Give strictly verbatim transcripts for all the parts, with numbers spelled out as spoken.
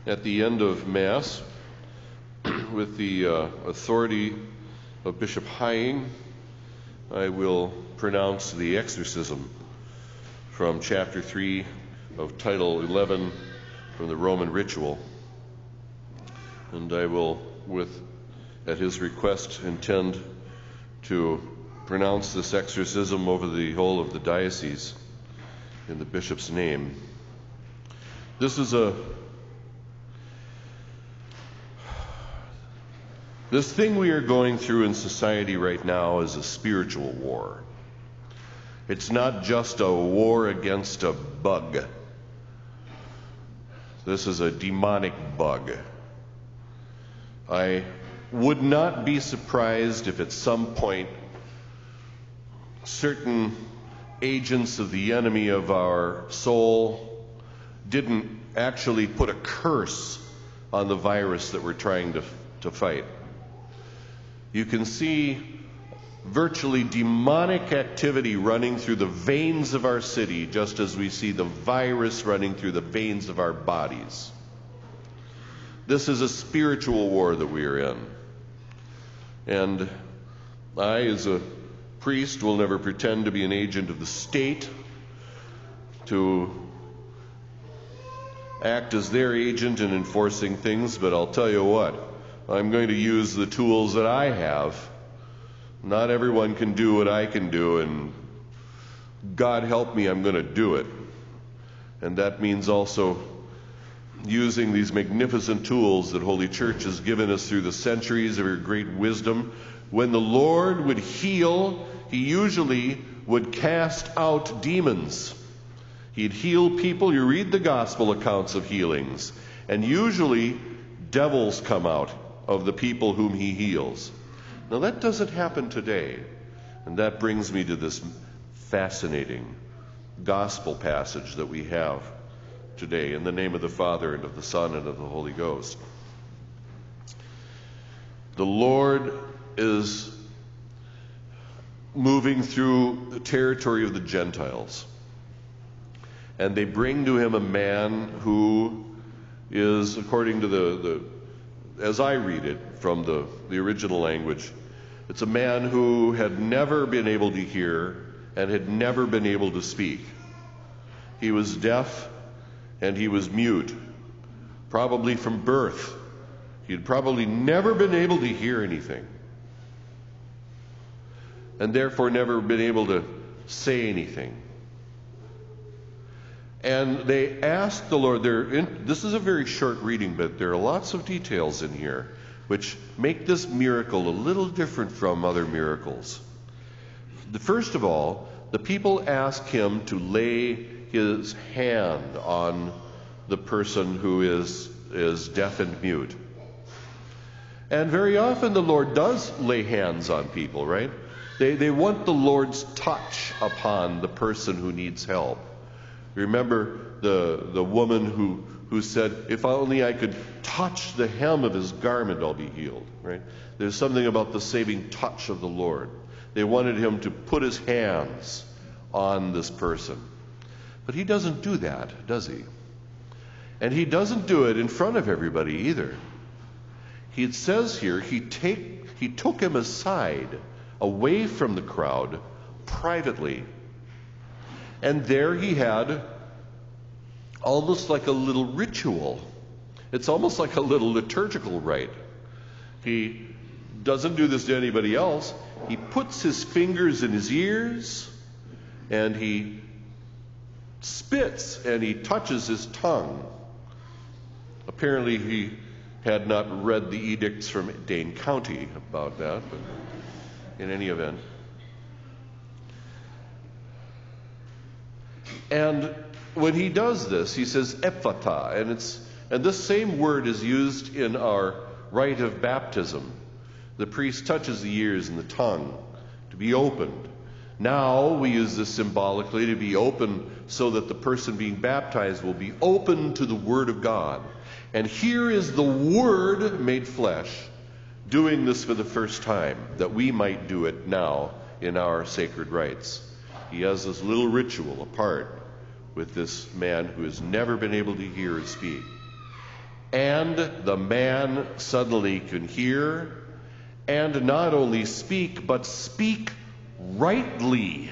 at the end of Mass, with the uh, authority of Bishop Hying, I will pronounce the exorcism from chapter three of title eleven from the Roman Ritual. And I will, with at his request, intend to pronounce this exorcism over the whole of the diocese in the bishop's name. This is a This thing we are going through in society right now is a spiritual war. It's not just a war against a bug. This is a demonic bug. I would not be surprised if at some point certain agents of the enemy of our soul didn't actually put a curse on the virus that we're trying to, to fight. You can see virtually demonic activity running through the veins of our city, just as we see the virus running through the veins of our bodies. This is a spiritual war that we are in. And I, as a priest, will never pretend to be an agent of the state, to act as their agent in enforcing things, but I'll tell you what, I'm going to use the tools that I have. Not everyone can do what I can do, and God help me, I'm going to do it. And that means also using these magnificent tools that Holy Church has given us through the centuries of her great wisdom. When the Lord would heal, he usually would cast out demons. He'd heal people. You read the gospel accounts of healings, and usually devils come out of the people whom he heals. Now that doesn't happen today, and that brings me to this fascinating gospel passage that we have today, in the name of the Father, and of the Son, and of the Holy Ghost. The Lord is moving through the territory of the Gentiles, and they bring to him a man who is, according to the, the as I read it from the, the original language, it's a man who had never been able to hear and had never been able to speak. He was deaf and he was mute, probably from birth. He had probably never been able to hear anything, and therefore never been able to say anything. And they asked the Lord, in, this is a very short reading, but there are lots of details in here which make this miracle a little different from other miracles. The, first of all, the people ask him to lay his hand on the person who is, is deaf and mute. And very often the Lord does lay hands on people, right? They, they want the Lord's touch upon the person who needs help. Remember the, the woman who, who said, if only I could touch the hem of his garment, I'll be healed, right? There's something about the saving touch of the Lord. They wanted him to put his hands on this person. But he doesn't do that, does he? And he doesn't do it in front of everybody either. He says here, he, take, he took him aside, away from the crowd, privately. And there he had almost like a little ritual. It's almost like a little liturgical rite. He doesn't do this to anybody else. He puts his fingers in his ears, and he spits, and he touches his tongue. Apparently he had not read the edicts from Dane County about that, but in any event. And when he does this, he says ephphatha, and it's and this same word is used in our rite of baptism. The priest touches the ears and the tongue to be opened. Now we use this symbolically to be open so that the person being baptized will be open to the Word of God. And here is the Word made flesh, doing this for the first time, that we might do it now in our sacred rites. He has this little ritual apart with this man who has never been able to hear or speak. And the man suddenly can hear, and not only speak, but speak rightly.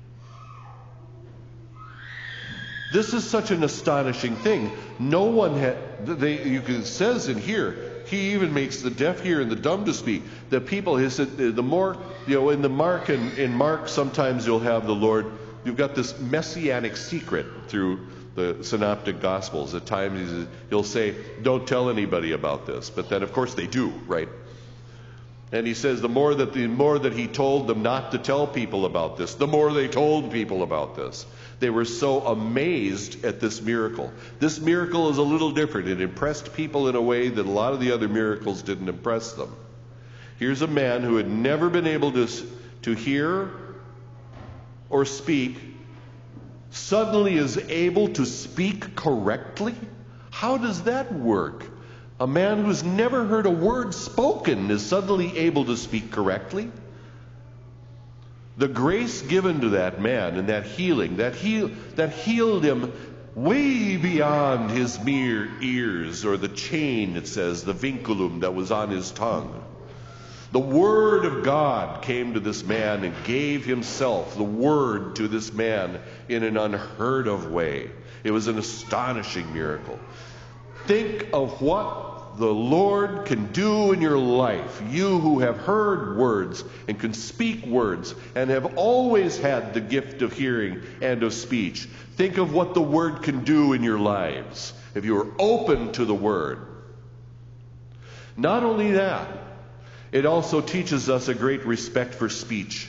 This is such an astonishing thing. No one had, they, you can, it says in here, he even makes the deaf hear and the dumb to speak. The people, he said, the more, you know, in the Mark, and in Mark, sometimes you'll have the Lord, you've got this messianic secret through the synoptic gospels. At times he's, he'll say, don't tell anybody about this. But then, of course, they do, right? And he says the more that the more that he told them not to tell people about this, the more they told people about this. They were so amazed at this miracle. This miracle is a little different. It impressed people in a way that a lot of the other miracles didn't impress them. Here's a man who had never been able to, to hear or speak, suddenly is able to speak correctly? How does that work? A man who's never heard a word spoken is suddenly able to speak correctly? The grace given to that man and that healing, that, heal, that healed him way beyond his mere ears, or the chain, it says, the vinculum that was on his tongue. The Word of God came to this man and gave himself, the Word, to this man in an unheard of way. It was an astonishing miracle. Think of what the Lord can do in your life. You who have heard words and can speak words and have always had the gift of hearing and of speech. Think of what the Word can do in your lives if you are open to the Word. Not only that, it also teaches us a great respect for speech.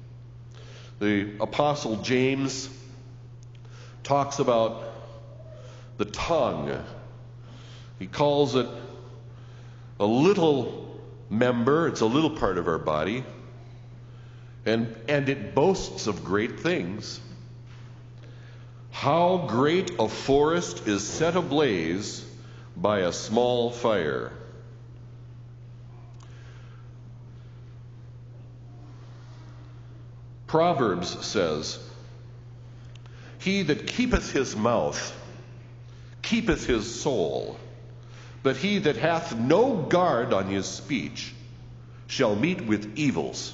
The Apostle James talks about the tongue. He calls it a little member. It's a little part of our body. And, and it boasts of great things. How great a forest is set ablaze by a small fire. Proverbs says, he that keepeth his mouth keepeth his soul, but he that hath no guard on his speech shall meet with evils.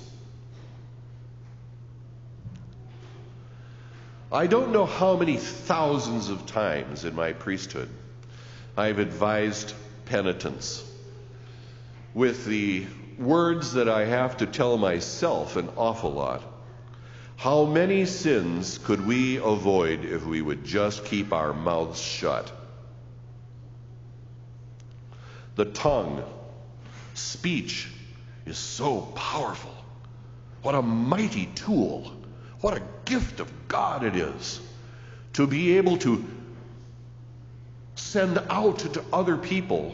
I don't know how many thousands of times in my priesthood I've advised penitents with the words that I have to tell myself an awful lot. How many sins could we avoid if we would just keep our mouths shut? The tongue, speech, is so powerful. What a mighty tool. What a gift of God it is to be able to send out to other people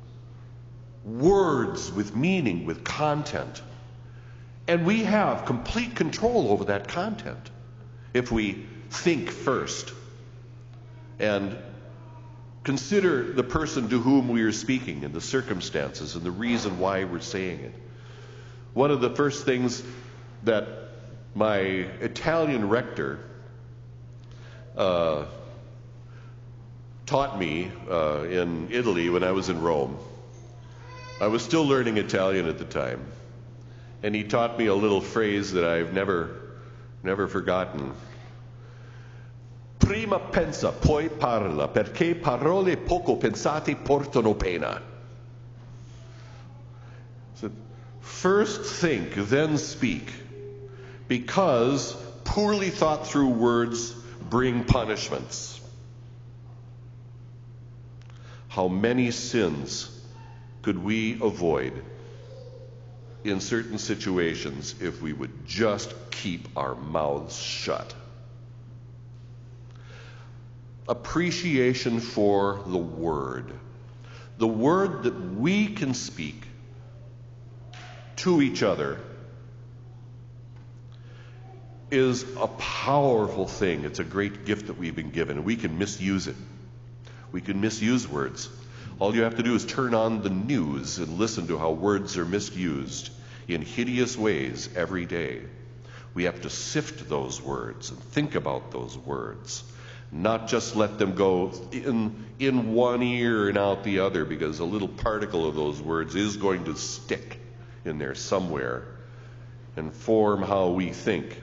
words with meaning, with content. And we have complete control over that content if we think first and consider the person to whom we are speaking and the circumstances and the reason why we're saying it. One of the first things that my Italian rector uh, taught me uh, in Italy when I was in Rome, I was still learning Italian at the time. And he taught me a little phrase that I've never, never forgotten. Prima pensa, poi parla, perché parole poco pensate portano pena. So, first think, then speak, because poorly thought through words bring punishments. How many sins could we avoid in certain situations if we would just keep our mouths shut? Appreciation for the Word. The Word that we can speak to each other is a powerful thing. It's a great gift that we've been given, and we can misuse it. We can misuse words. All you have to do is turn on the news and listen to how words are misused in hideous ways every day. We have to sift those words and think about those words. Not just let them go in, in one ear and out the other, because a little particle of those words is going to stick in there somewhere and form how we think.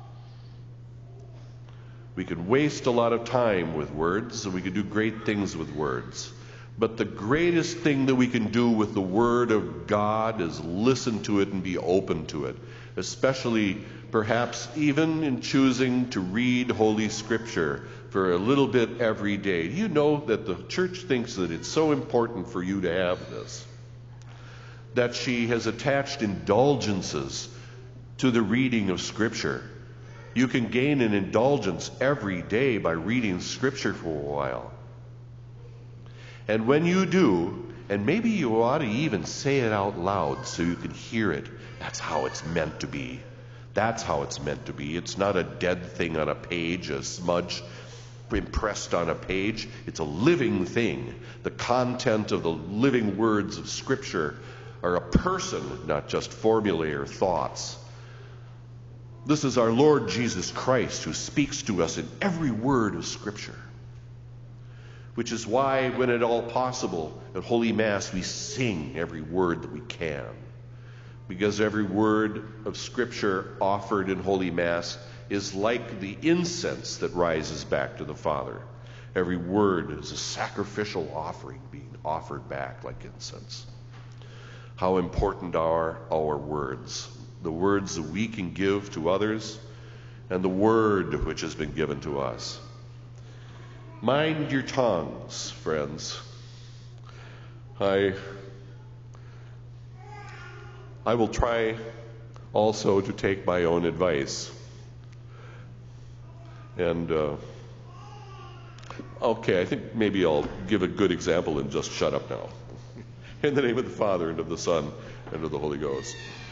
We can waste a lot of time with words, and we can do great things with words. But the greatest thing that we can do with the Word of God is listen to it and be open to it, especially perhaps even in choosing to read Holy Scripture for a little bit every day. Do you know that the church thinks that it's so important for you to have this? That she has attached indulgences to the reading of Scripture. You can gain an indulgence every day by reading Scripture for a while. And when you do, and maybe you ought to even say it out loud so you can hear it, that's how it's meant to be. That's how it's meant to be. It's not a dead thing on a page, a smudge impressed on a page. It's a living thing. The content of the living words of Scripture are a person, not just formulae or thoughts. This is our Lord Jesus Christ who speaks to us in every word of Scripture. Which is why, when at all possible, at Holy Mass, we sing every word that we can. Because every word of Scripture offered in Holy Mass is like the incense that rises back to the Father. Every word is a sacrificial offering being offered back like incense. How important are our words, the words that we can give to others, and the word which has been given to us. Mind your tongues, friends. I, I will try also to take my own advice. And, uh, okay, I think maybe I'll give a good example and just shut up now. In the name of the Father, and of the Son, and of the Holy Ghost.